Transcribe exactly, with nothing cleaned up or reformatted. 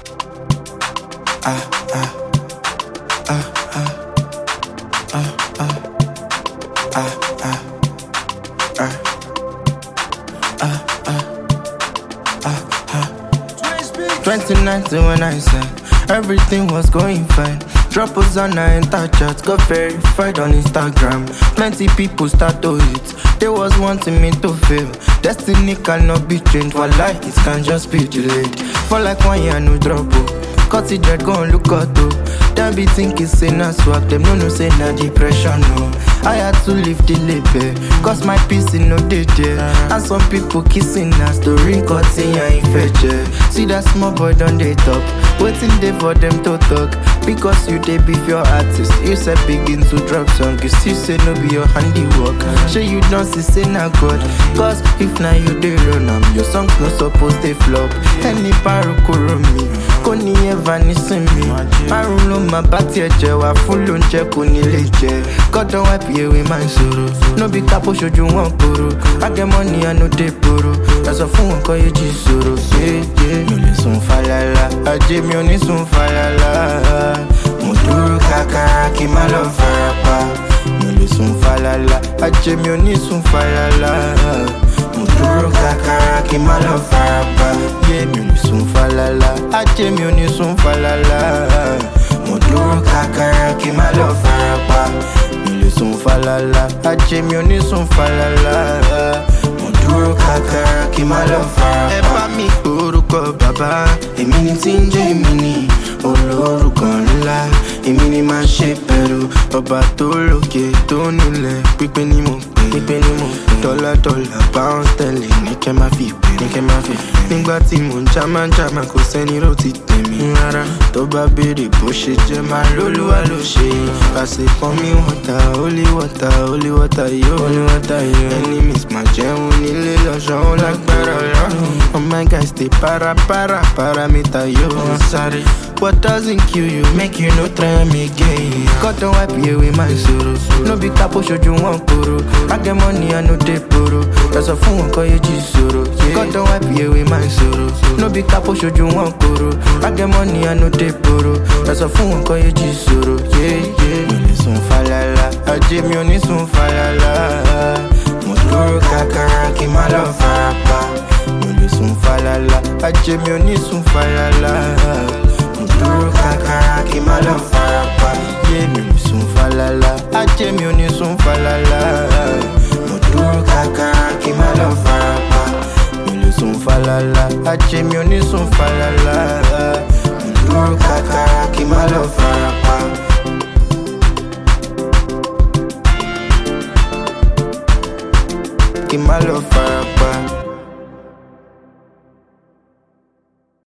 Ah, ah, ah, ah, ah, ah, ah, ah, ah, ah, ah, ah. twenty nineteen when I said everything was going fine. Drop Hosanna, enter chat, got verified on Instagram. Plenty people start to hit, they was wanting me to fail. Destiny cannot be changed, while life it can just be delayed. For like one year no drop, oh. Cut it dread, go and look out, oh. Them be thinking say na swag, them no no say na depression, no. I had to leave the label, cause my peace in no day there. And some people kissing us, the ring cutting and infection. See that small boy done they top, waiting there for them to talk. Because you they beef your artist, you said begin to drop song. You still say no be your handiwork. Sure you don't see say na God, cause if now you they run am, your songs no supposed they flop. Any paro me, koni ever nisin me. Marun lo ma bati eje wa full onje koni leje. God don't wipe you away my sorrow. No be capo show you one poro. I get money I no dey borrow. That's a phone call you jisoro. Yeah yeah. No le sun falala, aje mi oni sun falala. Mo duro kakara ki ma lo farapa. No le sun falala, aje mi oni sun falala. Mo duro kakara ki ma lo farapa. Yeah, mi oni sun falala, aje mi oni sun falala. Mo duro kakara ki ma lo farapa. Mi le sun falala, aje mi oni sun falala. Mo duro kakara ki ma lo farapa. Ẹ bá mi orúkọ bàbá, èmi ni tí ń jẹ́ èmi ni olórúkọ ńlá. Èmi ni máa ṣe pẹ̀lú ọba tó lókè tó nílẹ̀. Pípé ni mo pè, pípé ni mo pè. Dọ́là dọ́là pound sterling ní kẹ́ máa fi pè, ní kẹ́ máa fi pè. Nígbà tí mò ń jámá jámá kò sẹ́ni ló ti tèmi rárá. Tó bá béèrè bó ṣe jẹ́ máa lólúwa ló ṣe. Pàṣẹ pọ́n mi wọ́ta, holy water, holy water yóò. Holy water yóò. Enemies máa jẹun nílé lọ́sàn ó lágbára lọ́rùn. Oh my guys dey para para para mi tayo. Sorry, what doesn't kill you make you no try me again. God don't wipe you away my sorrow. No be capo show you one poro. I get money I no dey borrow. That's a phone call you jisoro. God don't wipe you away my sorrow. No be capo show you one poro. I get money I no dey borrow. That's a phone call you jisoro. Yeah yeah. Mi oni sun falala, aje mi oni sun falala. Mo duro kakara ki ma lo farapa. Sun falala, aje mi oni sun falala. Mo duro kakara ki ma lo farapa. Yeah, mi oni sun falala, aje mi oni sun falala. Mo duro kakara ki ma lo farapa. Mi le sun falala, aje mi oni sun falala. Mo duro kakara ki ma lo farapa. Ki ma lo farapa.